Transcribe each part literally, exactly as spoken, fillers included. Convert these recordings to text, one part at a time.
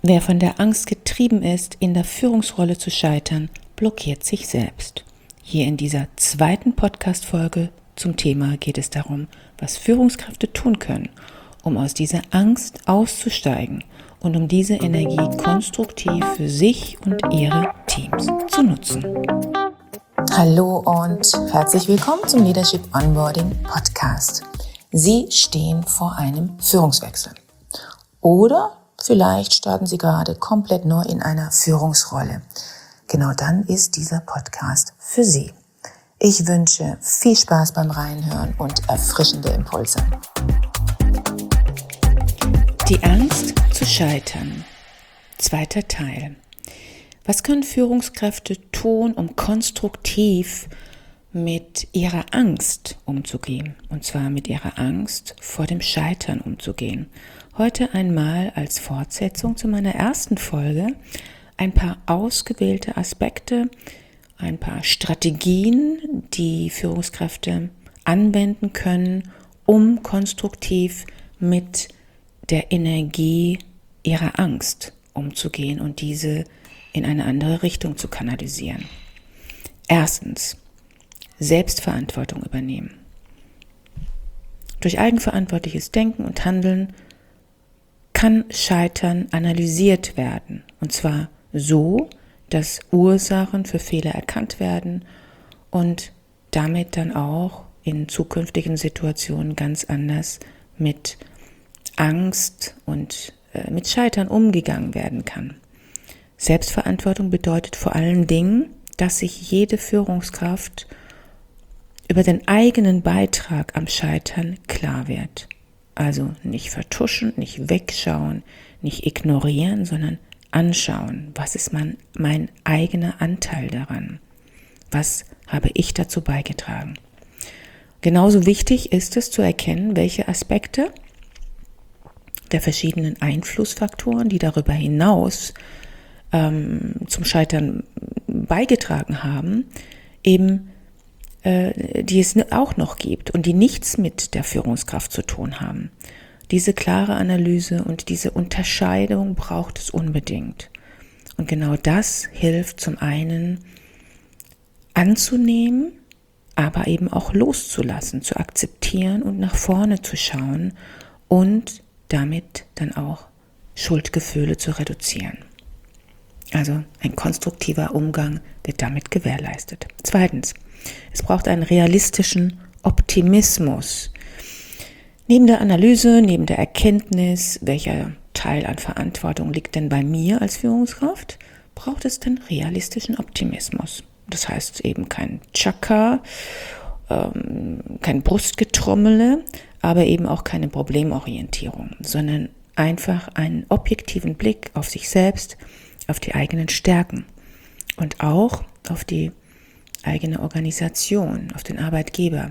Wer von der Angst getrieben ist, in der Führungsrolle zu scheitern, blockiert sich selbst. Hier in dieser zweiten Podcast-Folge zum Thema geht es darum, was Führungskräfte tun können, um aus dieser Angst auszusteigen und um diese Energie konstruktiv für sich und ihre Teams zu nutzen. Hallo und herzlich willkommen zum Leadership Onboarding Podcast. Sie stehen vor einem Führungswechsel. Oder vielleicht starten Sie gerade komplett neu in einer Führungsrolle. Genau dann ist dieser Podcast für Sie. Ich wünsche viel Spaß beim Reinhören und erfrischende Impulse. Die Angst zu scheitern. Zweiter Teil. Was können Führungskräfte tun, um konstruktiv mit ihrer Angst umzugehen? Und zwar mit ihrer Angst vor dem Scheitern umzugehen. Heute einmal als Fortsetzung zu meiner ersten Folge ein paar ausgewählte Aspekte, ein paar Strategien, die Führungskräfte anwenden können, um konstruktiv mit der Energie ihrer Angst umzugehen und diese in eine andere Richtung zu kanalisieren. Erstens, Selbstverantwortung übernehmen. Durch eigenverantwortliches Denken und Handeln kann Scheitern analysiert werden, und zwar so, dass Ursachen für Fehler erkannt werden und damit dann auch in zukünftigen Situationen ganz anders mit Angst und äh, mit Scheitern umgegangen werden kann. Selbstverantwortung bedeutet vor allen Dingen, dass sich jede Führungskraft über den eigenen Beitrag am Scheitern klar wird. Also nicht vertuschen, nicht wegschauen, nicht ignorieren, sondern anschauen. Was ist mein, mein eigener Anteil daran? Was habe ich dazu beigetragen? Genauso wichtig ist es zu erkennen, welche Aspekte der verschiedenen Einflussfaktoren, die darüber hinaus ähm, zum Scheitern beigetragen haben, eben die es auch noch gibt und die nichts mit der Führungskraft zu tun haben. Diese klare Analyse und diese Unterscheidung braucht es unbedingt. Und genau das hilft zum einen anzunehmen, aber eben auch loszulassen, zu akzeptieren und nach vorne zu schauen und damit dann auch Schuldgefühle zu reduzieren. Also ein konstruktiver Umgang wird damit gewährleistet. Zweitens, es braucht einen realistischen Optimismus. Neben der Analyse, neben der Erkenntnis, welcher Teil an Verantwortung liegt denn bei mir als Führungskraft, braucht es den realistischen Optimismus. Das heißt eben kein Chaka, ähm, kein Brustgetrommele, aber eben auch keine Problemorientierung, sondern einfach einen objektiven Blick auf sich selbst, auf die eigenen Stärken und auch auf die eigene Organisation, auf den Arbeitgeber.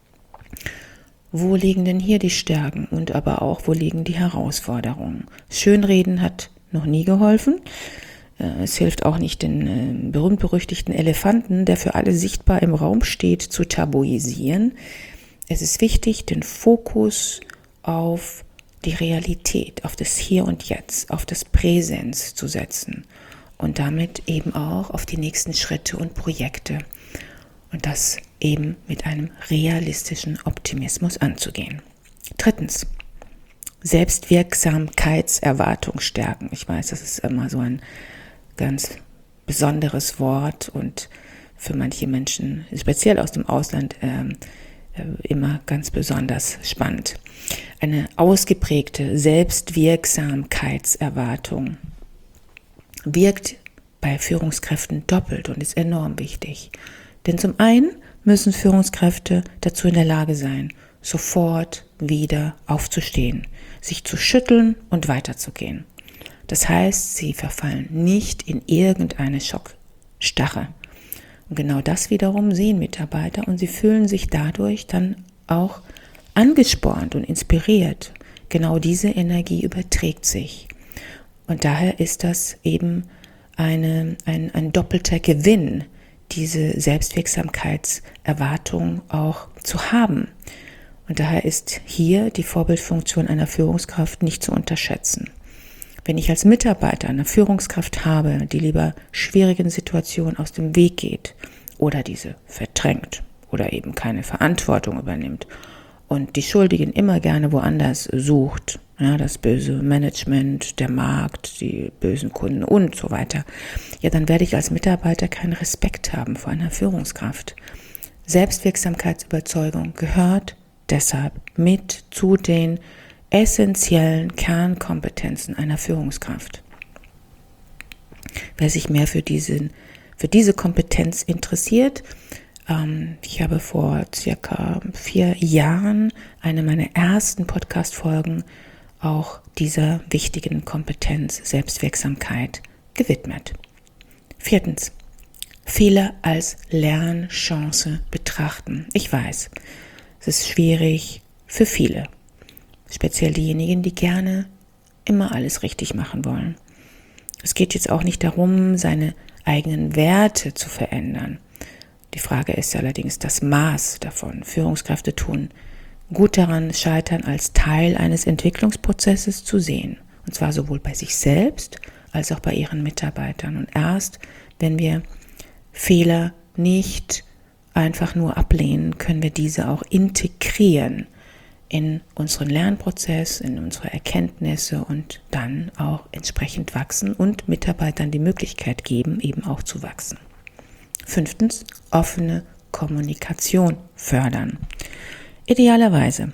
Wo liegen denn hier die Stärken und aber auch, wo liegen die Herausforderungen? Schönreden hat noch nie geholfen. Es hilft auch nicht, den berühmt-berüchtigten Elefanten, der für alle sichtbar im Raum steht, zu tabuisieren. Es ist wichtig, den Fokus auf die Realität, auf das Hier und Jetzt, auf das Präsens zu setzen und damit eben auch auf die nächsten Schritte und Projekte und das eben mit einem realistischen Optimismus anzugehen. Drittens, Selbstwirksamkeitserwartung stärken. Ich weiß, das ist immer so ein ganz besonderes Wort und für manche Menschen, speziell aus dem Ausland, äh, immer ganz besonders spannend. Eine ausgeprägte Selbstwirksamkeitserwartung wirkt bei Führungskräften doppelt und ist enorm wichtig. Denn zum einen müssen Führungskräfte dazu in der Lage sein, sofort wieder aufzustehen, sich zu schütteln und weiterzugehen. Das heißt, sie verfallen nicht in irgendeine Schockstarre. Und genau das wiederum sehen Mitarbeiter und sie fühlen sich dadurch dann auch angespornt und inspiriert. Genau diese Energie überträgt sich. Und daher ist das eben eine, ein, ein doppelter Gewinn, diese Selbstwirksamkeitserwartung auch zu haben. Und daher ist hier die Vorbildfunktion einer Führungskraft nicht zu unterschätzen. Wenn ich als Mitarbeiter eine Führungskraft habe, die lieber schwierigen Situationen aus dem Weg geht oder diese verdrängt oder eben keine Verantwortung übernimmt und die Schuldigen immer gerne woanders sucht, ja, das böse Management, der Markt, die bösen Kunden und so weiter, ja, dann werde ich als Mitarbeiter keinen Respekt haben vor einer Führungskraft. Selbstwirksamkeitsüberzeugung gehört deshalb mit zu den essentiellen Kernkompetenzen einer Führungskraft. Wer sich mehr für, diesen, für diese Kompetenz interessiert, ähm, ich habe vor circa vier Jahren eine meiner ersten Podcast-Folgen auch dieser wichtigen Kompetenz Selbstwirksamkeit gewidmet. Viertens, Fehler als Lernchance betrachten. Ich weiß, es ist schwierig für viele. Speziell diejenigen, die gerne immer alles richtig machen wollen. Es geht jetzt auch nicht darum, seine eigenen Werte zu verändern. Die Frage ist allerdings das Maß davon. Führungskräfte tun gut daran, Scheitern als Teil eines Entwicklungsprozesses zu sehen. Und zwar sowohl bei sich selbst als auch bei ihren Mitarbeitern. Und erst, wenn wir Fehler nicht einfach nur ablehnen, können wir diese auch integrieren in unseren Lernprozess, in unsere Erkenntnisse und dann auch entsprechend wachsen und Mitarbeitern die Möglichkeit geben, eben auch zu wachsen. Fünftens, offene Kommunikation fördern. Idealerweise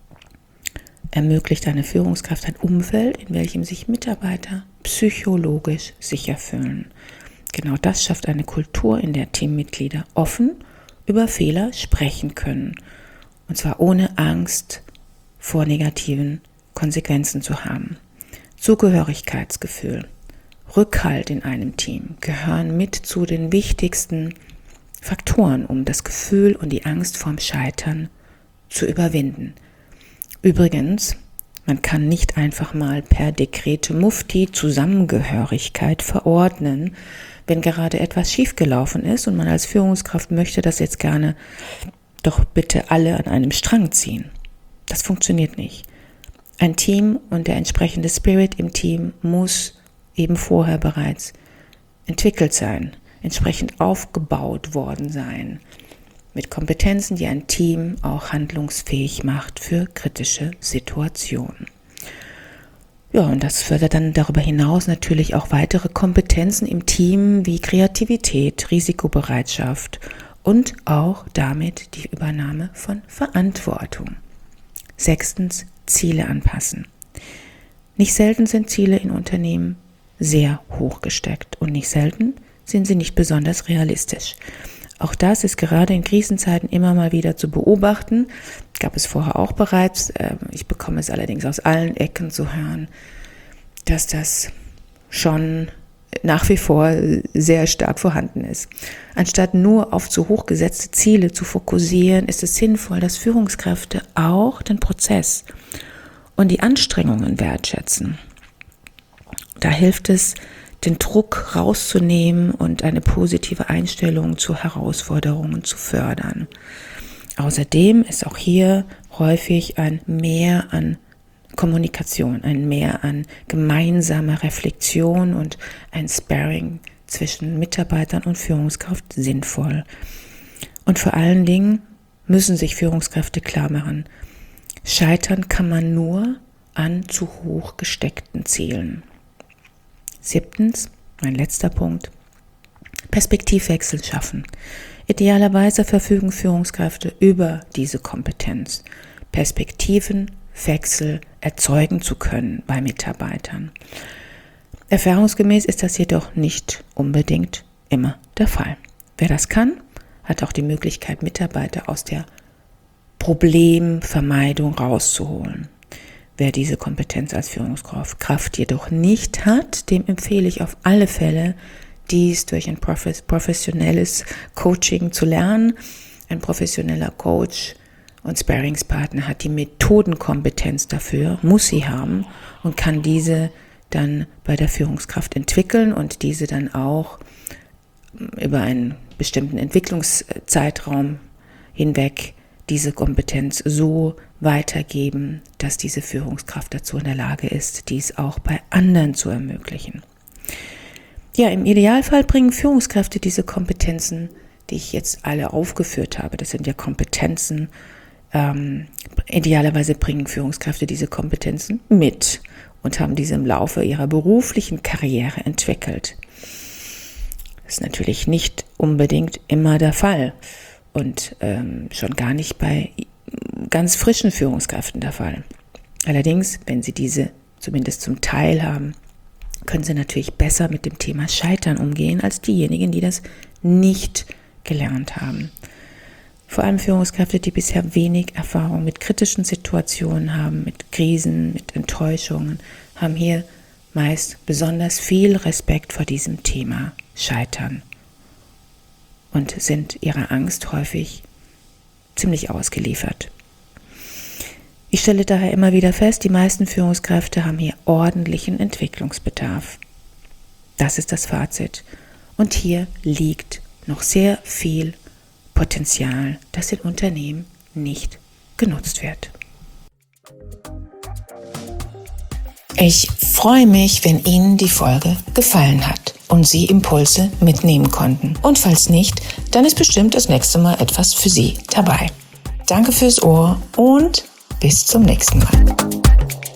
ermöglicht eine Führungskraft ein Umfeld, in welchem sich Mitarbeiter psychologisch sicher fühlen. Genau das schafft eine Kultur, in der Teammitglieder offen über Fehler sprechen können. Und zwar ohne Angst vor negativen Konsequenzen zu haben. Zugehörigkeitsgefühl, Rückhalt in einem Team gehören mit zu den wichtigsten Faktoren, um das Gefühl und die Angst vorm Scheitern zu überwinden. Übrigens, man kann nicht einfach mal per Dekrete Mufti Zusammengehörigkeit verordnen, wenn gerade etwas schiefgelaufen ist und man als Führungskraft möchte das jetzt gerne doch bitte alle an einem Strang ziehen. Das funktioniert nicht. Ein Team und der entsprechende Spirit im Team muss eben vorher bereits entwickelt sein, entsprechend aufgebaut worden sein, mit Kompetenzen, die ein Team auch handlungsfähig macht für kritische Situationen. Ja, und das fördert dann darüber hinaus natürlich auch weitere Kompetenzen im Team wie Kreativität, Risikobereitschaft und auch damit die Übernahme von Verantwortung. Sechstens, Ziele anpassen. Nicht selten sind Ziele in Unternehmen sehr hoch gesteckt und nicht selten sind sie nicht besonders realistisch. Auch das ist gerade in Krisenzeiten immer mal wieder zu beobachten. Gab es vorher auch bereits. Ich bekomme es allerdings aus allen Ecken zu hören, dass das schon nach wie vor sehr stark vorhanden ist. Anstatt nur auf zu hoch gesetzte Ziele zu fokussieren, ist es sinnvoll, dass Führungskräfte auch den Prozess und die Anstrengungen wertschätzen. Da hilft es, den Druck rauszunehmen und eine positive Einstellung zu Herausforderungen zu fördern. Außerdem ist auch hier häufig ein Mehr an Kommunikation, ein Mehr an gemeinsamer Reflexion und ein Sparring zwischen Mitarbeitern und Führungskraft sinnvoll. Und vor allen Dingen müssen sich Führungskräfte klar machen, scheitern kann man nur an zu hoch gesteckten Zielen. Siebtens, mein letzter Punkt, Perspektivwechsel schaffen. Idealerweise verfügen Führungskräfte über diese Kompetenz, Perspektivenwechsel erzeugen zu können bei Mitarbeitern. Erfahrungsgemäß ist das jedoch nicht unbedingt immer der Fall. Wer das kann, hat auch die Möglichkeit, Mitarbeiter aus der Problemvermeidung rauszuholen. Wer diese Kompetenz als Führungskraft jedoch nicht hat, dem empfehle ich auf alle Fälle, dies durch ein professionelles Coaching zu lernen. Ein professioneller Coach und Sparringspartner hat die Methodenkompetenz dafür, muss sie haben und kann diese dann bei der Führungskraft entwickeln und diese dann auch über einen bestimmten Entwicklungszeitraum hinweg diese Kompetenz so weitergeben, dass diese Führungskraft dazu in der Lage ist, dies auch bei anderen zu ermöglichen. Ja, im Idealfall bringen Führungskräfte diese Kompetenzen, die ich jetzt alle aufgeführt habe, das sind ja Kompetenzen, ähm, idealerweise bringen Führungskräfte diese Kompetenzen mit und haben diese im Laufe ihrer beruflichen Karriere entwickelt. Das ist natürlich nicht unbedingt immer der Fall und ähm, schon gar nicht bei ganz frischen Führungskräften der Fall. Allerdings, wenn sie diese zumindest zum Teil haben, können sie natürlich besser mit dem Thema Scheitern umgehen als diejenigen, die das nicht gelernt haben. Vor allem Führungskräfte, die bisher wenig Erfahrung mit kritischen Situationen haben, mit Krisen, mit Enttäuschungen, haben hier meist besonders viel Respekt vor diesem Thema Scheitern und sind ihrer Angst häufig ziemlich ausgeliefert. Ich stelle daher immer wieder fest, die meisten Führungskräfte haben hier ordentlichen Entwicklungsbedarf. Das ist das Fazit. Und hier liegt noch sehr viel Potenzial, das in Unternehmen nicht genutzt wird. Ich freue mich, wenn Ihnen die Folge gefallen hat und Sie Impulse mitnehmen konnten. Und falls nicht, dann ist bestimmt das nächste Mal etwas für Sie dabei. Danke fürs Ohr und bis zum nächsten Mal.